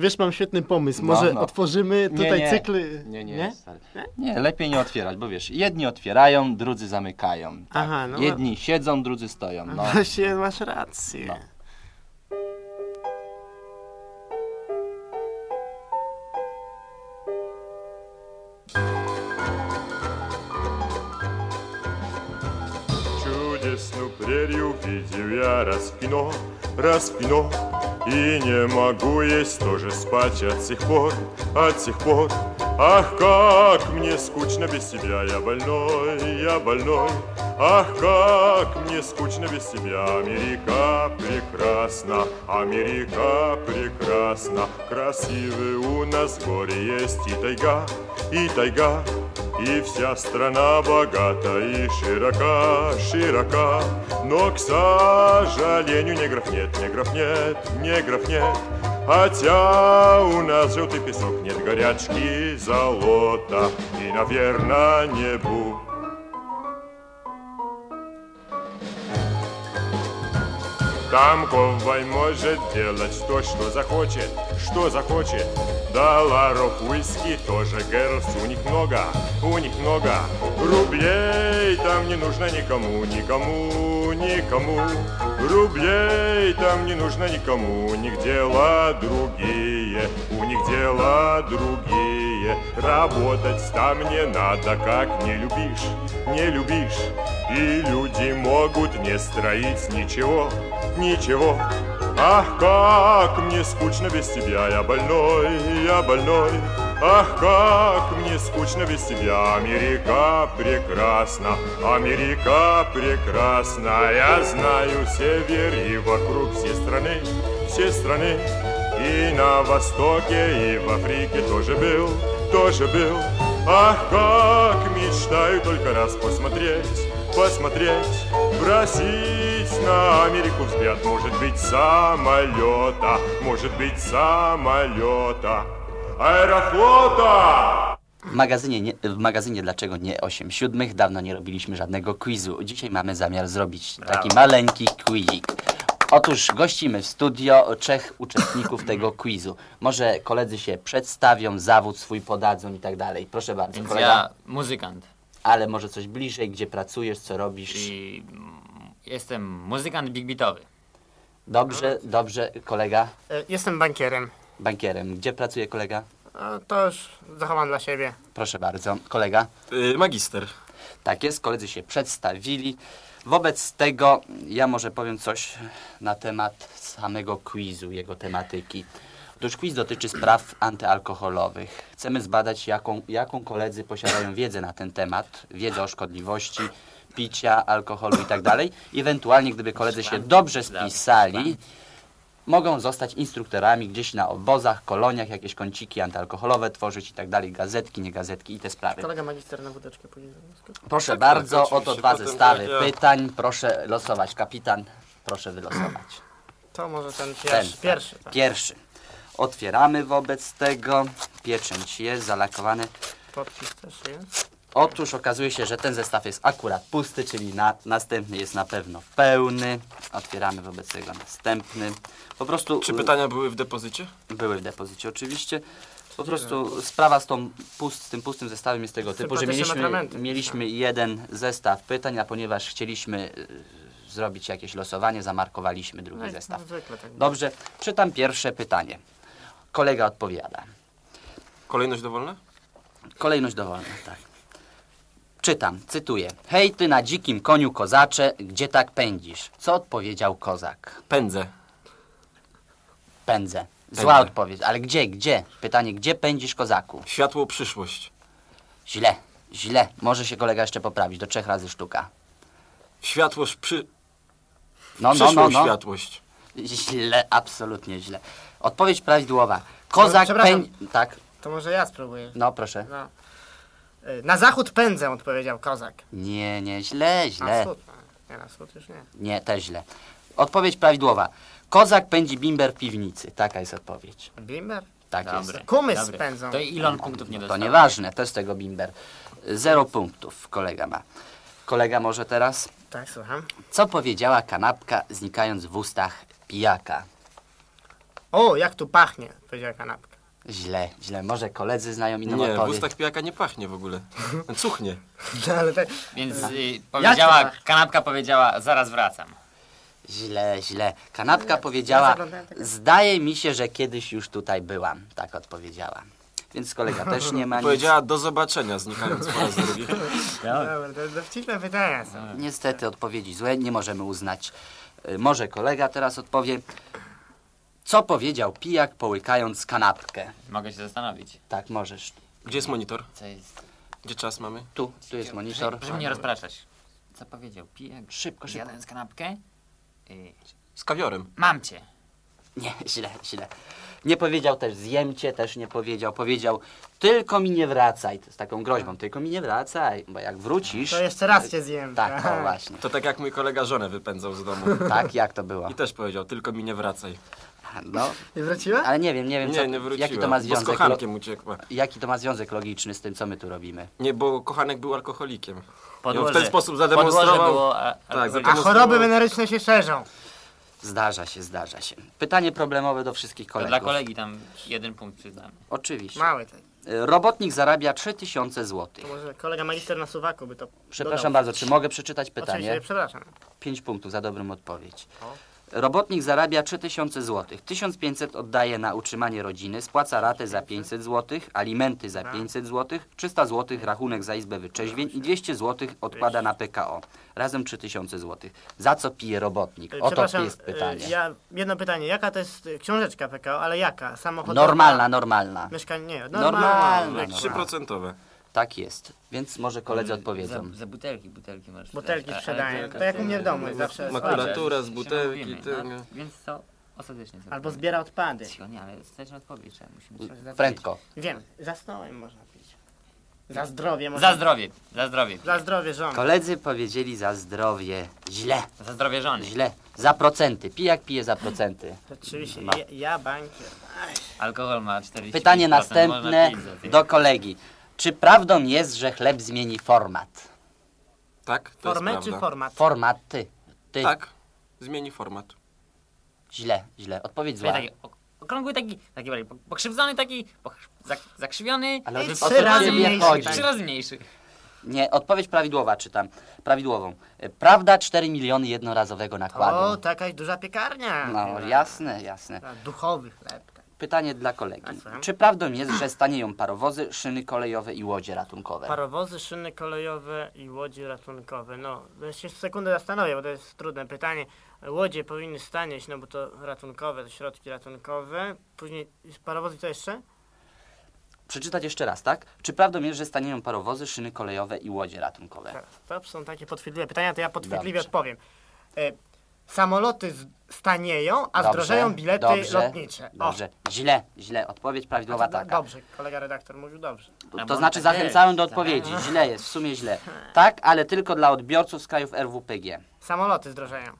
Wiesz, mam świetny pomysł. Może otworzymy tutaj cykl... Nie, stary. Nie, lepiej nie otwierać, bo wiesz, jedni otwierają, drudzy zamykają. Tak. Aha, no. Jedni siedzą, drudzy stoją. No. Właśnie, masz rację. No. Чудесную прерию увидел я распино, распино. И не могу есть, тоже спать от сих пор, от сих пор. Ах, как мне скучно без тебя, я больной, я больной. Ах, как мне скучно без тебя, Америка прекрасна, Америка прекрасна. Красивый у нас горе есть и тайга, и тайга. И вся страна богата и широка, широка. Но, к сожалению, негров нет, негров нет, негров нет. Хотя у нас желтый песок, нет горячки золота и, наверное, не будет. Там ковбой может делать то, что захочет, что захочет. Долларов виски тоже, герлс, у них много, у них много. Рублей там не нужно никому, никому, никому. Рублей там не нужно никому, у них дела другие, у них дела другие. Работать там не надо, как не любишь, не любишь. И люди могут не строить ничего, ничего. Ах, как мне скучно без тебя, я больной, я больной. Ах, как мне скучно без тебя, Америка прекрасна, Америка прекрасна. Я знаю север и вокруг все страны, все страны. И на Востоке, и в Африке тоже был, тоже был. Ах, как мечтаю только раз посмотреть, посмотреть, бросить на Америку взгляд, может быть, самолета, может быть, самолета, аэрофлота. W magazynie Dlaczego nie 8/7 dawno nie robiliśmy żadnego quizu. Dzisiaj mamy zamiar zrobić taki maleńki quizik. Otóż gościmy w studio 3 uczestników tego quizu. Może koledzy się przedstawią, zawód swój podadzą i tak dalej. Proszę bardzo. Więc kolega. ja muzykant. Ale może coś bliżej, gdzie pracujesz, co robisz? I jestem muzykant big beatowy. Dobrze, dobrze. Kolega? Jestem bankierem. Bankierem. Gdzie pracuje kolega? To już zachowam dla siebie. Proszę bardzo. Kolega? Magister. Tak jest, koledzy się przedstawili. Wobec tego ja może powiem coś na temat samego quizu, jego tematyki. Otóż quiz dotyczy spraw antyalkoholowych. Chcemy zbadać, jaką koledzy posiadają wiedzę na ten temat, wiedzę o szkodliwości picia, alkoholu i tak dalej. Ewentualnie, gdyby koledzy się dobrze spisali, mogą zostać instruktorami gdzieś na obozach, koloniach, jakieś kąciki antyalkoholowe tworzyć i tak dalej, gazetki, nie gazetki i te sprawy. Kolega magister na wódeczkę pójdzie. Proszę bardzo, oto 2 zestawy pytań. Proszę losować. Kapitan, proszę wylosować. To może ten pierwszy. Tak. Pierwszy. Otwieramy wobec tego. Pieczęć jest, zalakowany. Podpis też jest. Otóż okazuje się, że ten zestaw jest akurat pusty, czyli następny jest na pewno pełny. Otwieramy wobec tego następny. Po prostu... Czy pytania były w depozycie? Były w depozycie oczywiście. Po prostu sprawa z tym pustym zestawem jest tego typu, że mieliśmy jeden zestaw pytań, a ponieważ chcieliśmy zrobić jakieś losowanie, zamarkowaliśmy drugi zestaw. Dobrze, czytam pierwsze pytanie. Kolega odpowiada. Kolejność dowolna? Kolejność dowolna, tak. Czytam, cytuję. Hej ty na dzikim koniu kozacze, gdzie tak pędzisz? Co odpowiedział kozak? Pędzę. Pędzę. Zła odpowiedź, ale gdzie? Pytanie, gdzie pędzisz, kozaku? Światło przyszłość. Źle. Może się kolega jeszcze poprawić, do 3 razy sztuka. Światłość Przyszłość światłość. Źle, absolutnie źle. Odpowiedź prawidłowa. Kozak Tak. To może ja spróbuję. No, proszę. No. Na zachód pędzę, odpowiedział kozak. Nie, źle. Na wschód? Nie, na wschód już nie. Nie, też źle. Odpowiedź prawidłowa. Kozak pędzi bimber w piwnicy. Taka jest odpowiedź. Bimber? Tak jest. Kumys pędzą. To ile on punktów nie dostał? To nieważne, to jest tego bimber. 0 punktów kolega ma. Kolega może teraz? Tak, słucham. Co powiedziała kanapka, znikając w ustach pijaka? O, jak tu pachnie, powiedziała kanapka. Źle, źle. Może koledzy znają inną Nie, w odpowiedź. ustach pijaka nie pachnie w ogóle. Cuchnie. No, ale tak, Więc Jak to kanapka powiedziała, zaraz wracam. Źle, źle. Kanapka powiedziała, zaglądałem tego. zdaje mi się, że kiedyś już tutaj byłam. Tak odpowiedziała. Więc kolega też nie ma nic. Powiedziała do zobaczenia, znikając po raz drugi. dobra, to dowcipne pytania są. Niestety odpowiedzi złe, nie możemy uznać. Może kolega teraz odpowie. Co powiedział pijak, połykając kanapkę? Mogę się zastanowić, Tak, możesz. Gdzie jest monitor? co jest... Gdzie czas mamy? Tu jest monitor. Żeby mnie rozpraszać. Co powiedział pijak? Szybko, szybko. Zjadając kanapkę? Z kawiorem. Mam cię. Nie, źle, źle. Nie powiedział też zjem cię, też nie powiedział. Powiedział, tylko mi nie wracaj. To z taką groźbą, tylko mi nie wracaj, bo jak wrócisz... To jeszcze raz cię zjem. Tak, o właśnie. To tak jak mój kolega żonę wypędzał z domu. Tak, jak to było? I też powiedział, tylko mi nie wracaj. No, Nie wróciła? ale nie wiem, co, Nie wróciła, jaki to ma bo z związek, kochankiem uciekła. jaki to ma związek logiczny z tym, co my tu robimy. Nie, bo kochanek był alkoholikiem. Podłoże. I on w ten sposób Podłoże zademonstrował... było... Tak, A choroby weneryczne się szerzą. Zdarza się, zdarza się. Pytanie problemowe do wszystkich To kolegów. dla kolegi tam 1 punkt przyznamy. Oczywiście. Mały tak. Robotnik zarabia 3000 zł. To może kolega magister na suwaku by to Przepraszam dodał. bardzo, czy mogę przeczytać pytanie? Oczywiście, przepraszam. 5 punktów za dobrą odpowiedź. Robotnik zarabia 3000 zł. 1500 oddaje na utrzymanie rodziny, spłaca ratę za 500 zł, alimenty za 500 zł, 300 zł rachunek za izbę wyczeźwień i 200 zł odkłada na PKO. Razem 3000 zł. Za co pije robotnik? Oto Przepraszam, jest pytanie. jedno pytanie. Jaka to jest książeczka PKO, ale jaka? Samochodowa? Normalna. Mieszkanie, nie, Normalna. 3%. Tak jest. Więc może koledzy odpowiedzą. Za butelki możesz Butelki sprzedać. sprzedają. To jak u mnie w domu jest zawsze. Makulatura z Się butelki, namówimy, ty, no. nie. Więc to ostatecznie sobie. Albo zbiera odpady. Cicho, nie, ale wsteczna odpowiedź trzeba, musimy... Prędko. Wiem, za stołem można pić. Za zdrowie można. Za zdrowie, za zdrowie. Za zdrowie żony. Koledzy powiedzieli za zdrowie. Źle, Za zdrowie żony. źle. Za procenty. Pijak pije za procenty. Rzeczywiście, No. ja bankier. Alkohol ma 40%. Pytanie można następne pić za do kolegi. Czy prawdą jest, że chleb zmieni format? Tak, to Formę jest czy prawda. format? Format ty. Ty. Tak, zmieni format. Źle, źle. Odpowiedź zła. Taki okrągły, taki bardziej pokrzywdzony, taki zakrzywiony. Ale I o trzy co razy ciebie mniejszy, chodzi? tak. 3 razy mniejszy. Nie, odpowiedź prawidłowa czytam. Prawidłową. Prawda, 4 miliony jednorazowego O, nakładu. to jakaś duża piekarnia. No, jasne, jasne. Duchowy chleb. tak. Pytanie dla kolegi. A co? Czy prawdą jest, że stanieją parowozy, szyny kolejowe i łodzie ratunkowe? Parowozy, szyny kolejowe i łodzie ratunkowe. No, ja się sekundę zastanowię, bo to jest trudne pytanie. Łodzie powinny stanieć, no bo to ratunkowe, to środki ratunkowe. Później parowozy co jeszcze? Przeczytać jeszcze raz, tak? Czy prawdą jest, że stanieją parowozy, szyny kolejowe i łodzie ratunkowe? To są takie podchwytliwe pytania, to ja podchwytliwie Dobrze. odpowiem. Samoloty stanieją, a Dobrze, zdrożeją bilety dobrze, lotnicze. O, Dobrze. Źle, źle. Odpowiedź prawidłowa taka. Dobrze, kolega redaktor mówił dobrze. To znaczy zachęcałem do odpowiedzi. Źle jest, w sumie źle. Tak, ale tylko dla odbiorców z krajów RWPG. Samoloty zdrożeją.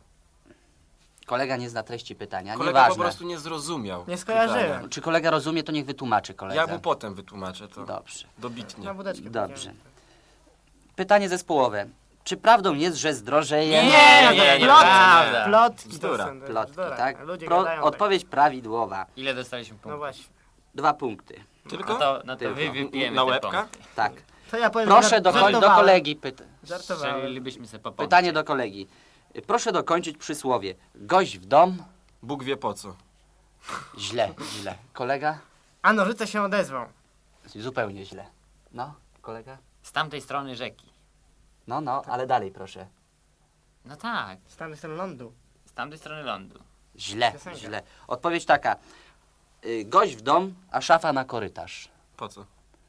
Kolega nie zna treści pytania, Kolega po nieważne. prostu nie zrozumiał. Nie skojarzyłem. pytania. Czy kolega rozumie, to niech wytłumaczy koledze. Ja mu potem wytłumaczę to. Dobrze, Dobitnie. Na wódeczkę dobrze. pójdziemy. Pytanie zespołowe. Czy prawdą jest, że zdrożeje... Nie, prawda. Plotki Bzdura. to są. Plotki, bzdura. tak? Ludzie gadają tak. Odpowiedź prawidłowa. Ile dostaliśmy No punktów? właśnie. 2 punkty. Tylko? No to Tylko. wy wypijemy Na te łebka? punkty. Tak. To ja powiem, Proszę że do żartowałem. kolegi Żartowałem. Strzelilibyśmy sobie po punkcie. Pytanie do kolegi. Proszę dokończyć przysłowie. Gość w dom... Bóg wie po co. Źle, źle. Kolega? A nożyce się odezwą. Zupełnie źle. No, kolega? Z tamtej strony rzeki. No, ale dalej proszę. No tak, Z tamtej strony lądu. z tamtej strony lądu. Źle, Piosenka. źle. Odpowiedź taka. Gość w dom, a szafa na korytarz. Po co?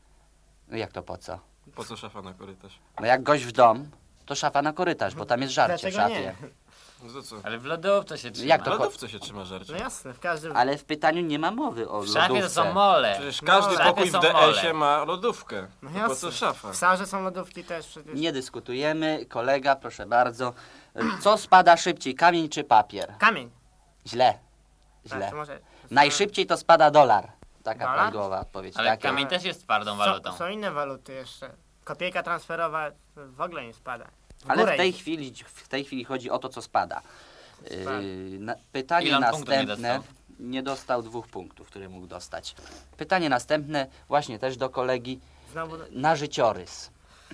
No jak to po co? Po co szafa na korytarz? No jak gość w dom, to szafa na korytarz, bo tam jest żarcie w Dlaczego szafie. nie? No to co? Ale w lodówce się trzyma. Jak W to lodówce się trzyma żarcie. No jasne, w każdym... Ale w pytaniu nie ma mowy o W szafie to lodówce. są mole. Przecież każdy No, pokój w szafy są mole. DS-ie ma lodówkę. No To po jasne. co szafa? W Sarze są lodówki też przecież. Nie dyskutujemy. Kolega, proszę bardzo. Co spada szybciej, kamień czy papier? Kamień. Źle. Tak, Źle. to może... Najszybciej to spada dolar. Taka Dolar? prawidłowa odpowiedź. Ale Tak kamień jest. też jest twardą walutą. Są inne waluty jeszcze. Kopiejka transferowa w ogóle nie spada. Ale górę w tej idzie. chwili chodzi o to, co spada. Spada. Pytanie Ile on punktów nie następne. dostał? nie dostał 2 punktów, które mógł dostać. Pytanie następne, właśnie też do kolegi, Znowu... na życiorys.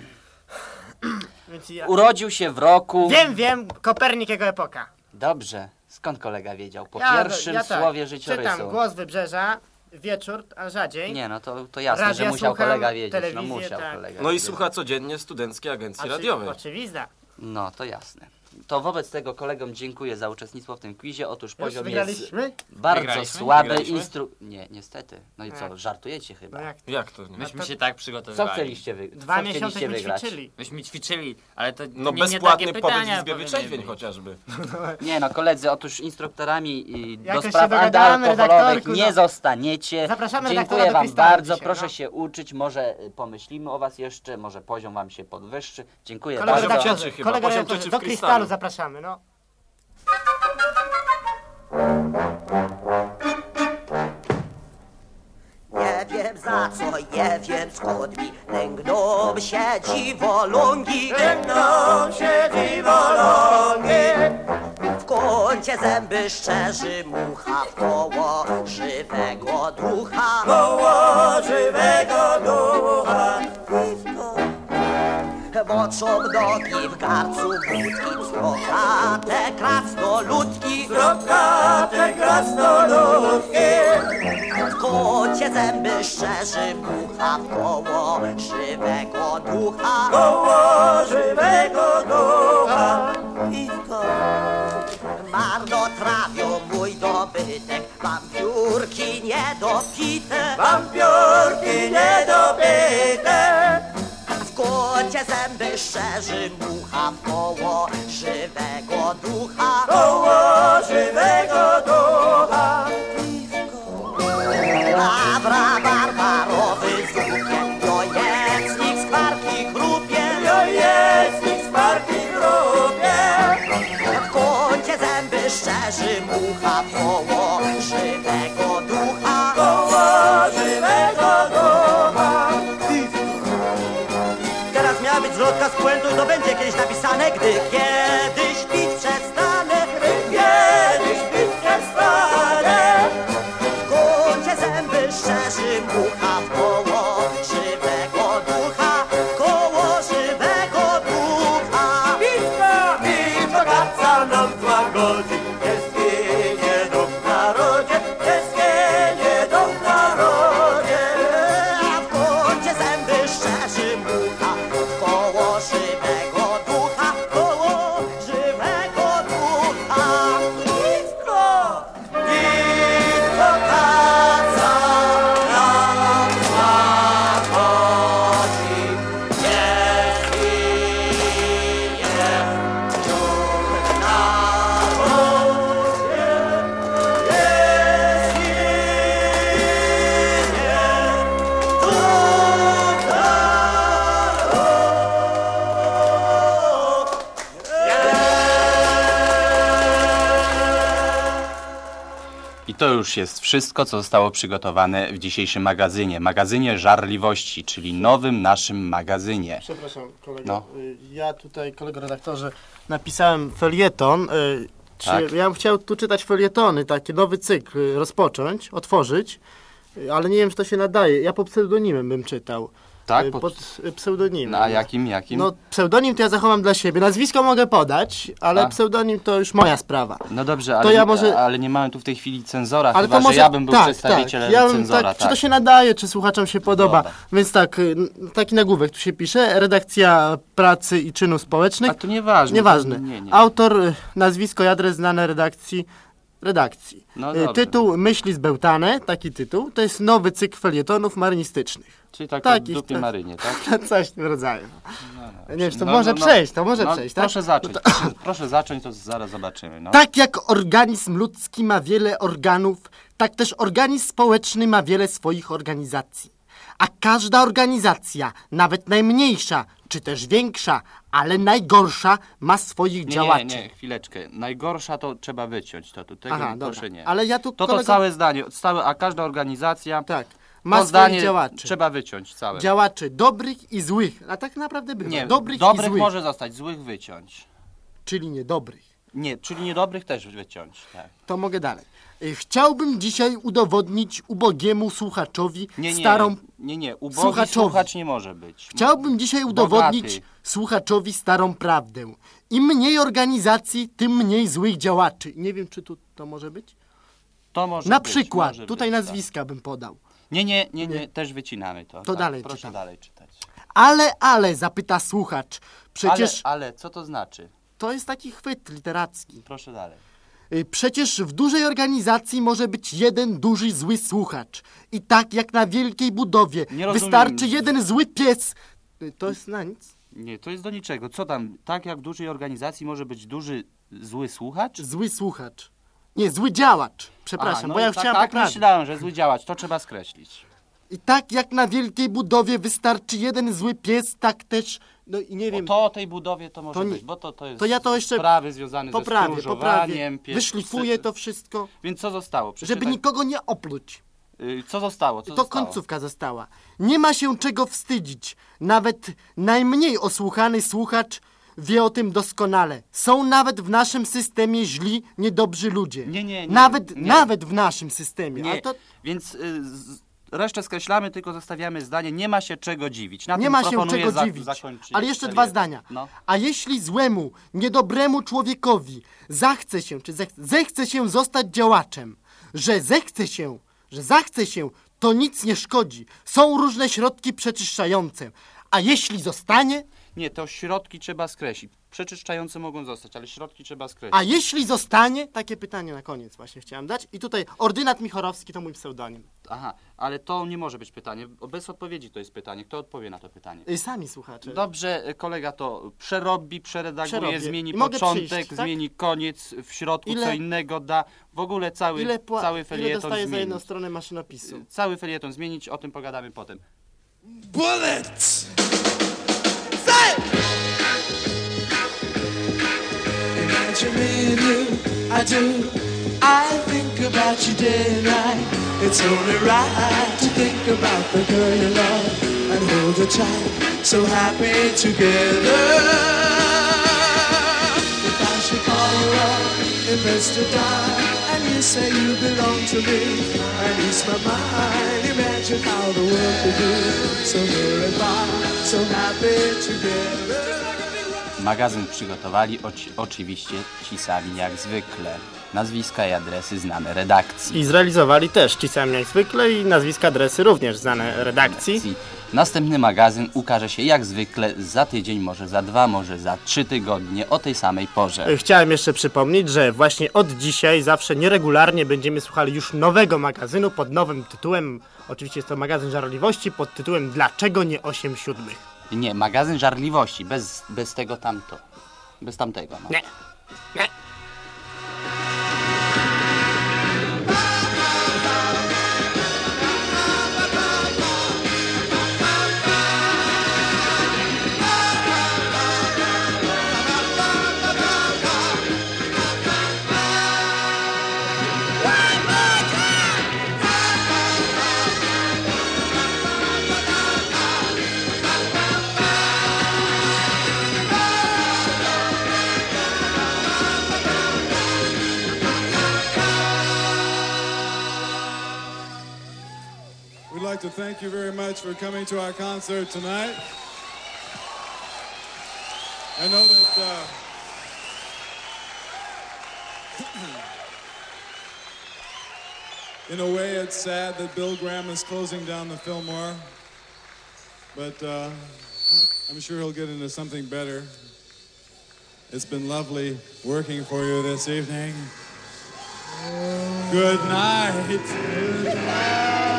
Więc ja... Urodził się w roku... Wiem, Kopernik, jego epoka. Dobrze, skąd kolega wiedział? Po Ja pierwszym tak, słowie życiorysu. Czytam Głos Wybrzeża, wieczór, a rzadziej. Nie, no to jasne, Radia że musiał słucham, kolega wiedzieć. No telewizję, musiał tak. kolega No i wiedzieć. słucha codziennie Studenckiej Agencji Radiowej. Oczywista. No, to jasne. To wobec tego kolegom dziękuję za uczestnictwo w tym quizie. Otóż Już poziom jest wygraliśmy? bardzo Wygraliśmy? słaby. Wygraliśmy? Nie, niestety. No i co, Jak? żartujecie chyba? No jak? Jak to nie? Myśmy się tak Co przygotowywali. chcieliście, 2 co miesiące chcieliście wygrać? ćwiczyli. Myśmy ćwiczyli, ale to No nie bezpłatny takie pobyt w pytania Izbie powinny Wyczeźwień być. chociażby. Nie no, koledzy, otóż instruktorami do Jakoś się spraw dogadamy, antyalkoholowych redaktorku, nie no. zostaniecie. Zapraszamy redaktora Dziękuję do wam Krystalu bardzo, dzisiaj, proszę no. się uczyć, może pomyślimy o was jeszcze, może poziom wam się podwyższy. Dziękuję Kolega bardzo. redaktor- redaktorze, chyba, kolega poziom redaktorze, cieczy w do Krystalu. Krystalu zapraszamy, no. Nie wiem za co je, więc skąd mi lęgną się dziwolągi. Lęgną się dziwolągi. W kącie zęby szczerzy mucha, koło żywego ducha. Koło żywego ducha. Moczą nogi w garcu budki, srokate krasnoludki. Srokate krasnoludki. W kącie zęby szczerzy mucha, koło żywego ducha. Koło żywego ducha. Marnotrawią mój dobytek, mam piórki niedopite. Mam piórki niedopite. W kącie zęby szczerzy mucha, koło żywego ducha. Koło żywego ducha. Labra barbarowy zupie, jojecnik skwarki chrupie. Jojecnik skwarki chrupie. W kącie zęby szczerzy mucha, koło żywego ducha. Koło żywego ducha. Teraz miała być zwrotka z puentą i to będzie kiedyś napisane, gdy kiedyś pić przestanę. Gdy kiedyś pić przestanę. W kącie zęby szczerzy mucha, koło żywego ducha. Koło żywego ducha. Piwko kaca nam złagodzi. Nie zginie duch w narodzie. Nie zginie duch w narodzie. A w kącie zęby szczerzy mucha, koło żywego ducha. Koło żywego ducha. Piwko! Piwko kaca nam złagodzi. Nie zginie duch w narodzie. Nie zginie duch w I to już jest wszystko, co zostało przygotowane w dzisiejszym magazynie Żarliwości, czyli nowym naszym magazynie. Przepraszam, kolego. No. Ja tutaj, kolego redaktorze, napisałem felieton. Tak. Ja bym chciał tu czytać felietony, taki nowy cykl rozpocząć, otworzyć, ale nie wiem, czy to się nadaje. Ja pod pseudonimem bym czytał. Tak? Pod pseudonimem. No, a jakim? No, pseudonim to ja zachowam dla siebie. Nazwisko mogę podać, ale A? pseudonim to już moja sprawa. No dobrze, To ale, ja może- ale nie mamy tu w tej chwili cenzora, Ale chyba to może, że ja bym był tak, przedstawicielem ja bym, cenzora. tak, czy to się nadaje, czy słuchaczom się podoba. Dobra. Więc tak, taki nagłówek tu się pisze. Redakcja pracy i czynów społecznych. A to nieważne. Nieważne. To, nie. Autor, nazwisko i adres znane redakcji. No dobrze. Tytuł Myśli zbełtane, taki tytuł. To jest nowy cykl felietonów marynistycznych. Czyli tak takich, w dupie tak. Marynie, tak? Coś w tym rodzaju. Nie wiem, czy to No, może no, no. przejść, to może No, przejść, tak? proszę zacząć, proszę zacząć, to zaraz zobaczymy. No. Tak jak organizm ludzki ma wiele organów, tak też organizm społeczny ma wiele swoich organizacji. A każda organizacja, nawet najmniejsza, czy też większa, ale najgorsza, ma swoich działaczy. Nie, chwileczkę. Najgorsza to trzeba wyciąć to tu. Tego Aha, proszę dobra. nie. Ale ja tu To całe zdanie, a każda organizacja, Tak, to ma swoich zdanie działaczy. trzeba wyciąć całe. Działaczy dobrych i złych. A tak naprawdę bywa. Nie, Dobrych i dobrych złych. może zostać, złych wyciąć. Czyli niedobrych. Nie, czyli niedobrych też wyciąć. Tak. To mogę dalej. Chciałbym dzisiaj udowodnić ubogiemu słuchaczowi starą... Nie. Ubogi Słuchaczowi. słuchacz nie może być. Chciałbym dzisiaj udowodnić Bogaty. słuchaczowi starą prawdę. Im mniej organizacji, tym mniej złych działaczy. Nie wiem, czy tu to może być? To może Na być, przykład, może tutaj być, nazwiska bym podał. Nie, też wycinamy to. To dalej Proszę czytam. dalej czytać. Ale, zapyta słuchacz. Przecież Ale, co to znaczy? to jest taki chwyt literacki. Proszę dalej. Przecież w dużej organizacji może być jeden duży zły słuchacz. I tak jak na wielkiej budowie Nie rozumiem. wystarczy jeden zły pies. To jest na nic. Nie, to jest do niczego. Co tam, tak jak w dużej organizacji może być duży, zły słuchacz? Zły słuchacz. Nie, zły działacz. Przepraszam, no bo ja i chciałem tak poprawić. myślałem, że zły działacz, to trzeba skreślić. I tak jak na wielkiej budowie wystarczy jeden zły pies, tak też, no i nie wiem, To o tej budowie to może To nie- być, bo to jest to ja to jeszcze sprawy związane ze poprawię, stróżowaniem. wyszlifuję to wszystko, Więc co zostało? żeby Przeczytaj. nikogo nie opluć. Co zostało? Co To zostało? końcówka została. Nie ma się czego wstydzić. Nawet najmniej osłuchany słuchacz wie o tym doskonale. Są nawet w naszym systemie źli, niedobrzy ludzie. Nie. Nawet w naszym systemie. Nie, Ale to więc resztę skreślamy, tylko zostawiamy zdanie, nie ma się czego dziwić. Na nie tym ma się proponuję czego dziwić. zakończyć Ale jeszcze serię. dwa zdania. No. A jeśli złemu, niedobremu człowiekowi zachce się, czy zechce się zostać działaczem, że zachce się, to nic nie szkodzi. Są różne środki przeczyszczające. A jeśli zostanie, Nie, to środki trzeba skreślić. Przeczyszczające mogą zostać, ale środki trzeba skreślić. a jeśli zostanie, takie pytanie na koniec właśnie chciałem dać. I tutaj ordynat Michorowski to mój pseudonim. Aha, ale to nie może być pytanie. Bez odpowiedzi to jest pytanie. Kto odpowie na to pytanie? Sami słuchacze. Dobrze, kolega to przeredaguje, Przerobię. zmieni I mogę początek, przyjść, tak? zmieni koniec, w środku Ile- co innego da. W ogóle cały Ile felieton dostaję za zmienić. jedną stronę maszynopisu? Cały felieton zmienić, o tym pogadamy potem. Bullets! Imagine me and you, I do. I think about you day and night. It's only right to think about the girl you love and hold her tight. So happy together. If I should call you up, invest a dime, and you say you belong to me, and ease my mind. Imagine how the world could be so very fine, so happy together. Magazyn przygotowali oczywiście ci sami jak zwykle. Nazwiska i adresy znane redakcji. I zrealizowali też ci sami jak zwykle i nazwiska, adresy również znane redakcji. Następny magazyn ukaże się jak zwykle za tydzień, może za 2, może za 3 tygodnie o tej samej porze. Chciałem jeszcze przypomnieć, że właśnie od dzisiaj zawsze nieregularnie będziemy słuchali już nowego magazynu pod nowym tytułem. Oczywiście jest to magazyn żarliwości pod tytułem Dlaczego nie 8/7? Nie, magazyn żarliwości, bez tego tamto. Bez tamtego. No. Nie. Nie. We'd like to thank you very much for coming to our concert tonight. I know that in a way it's sad that Bill Graham is closing down the Fillmore, but I'm sure he'll get into something better. It's been lovely working for you this evening. Good night.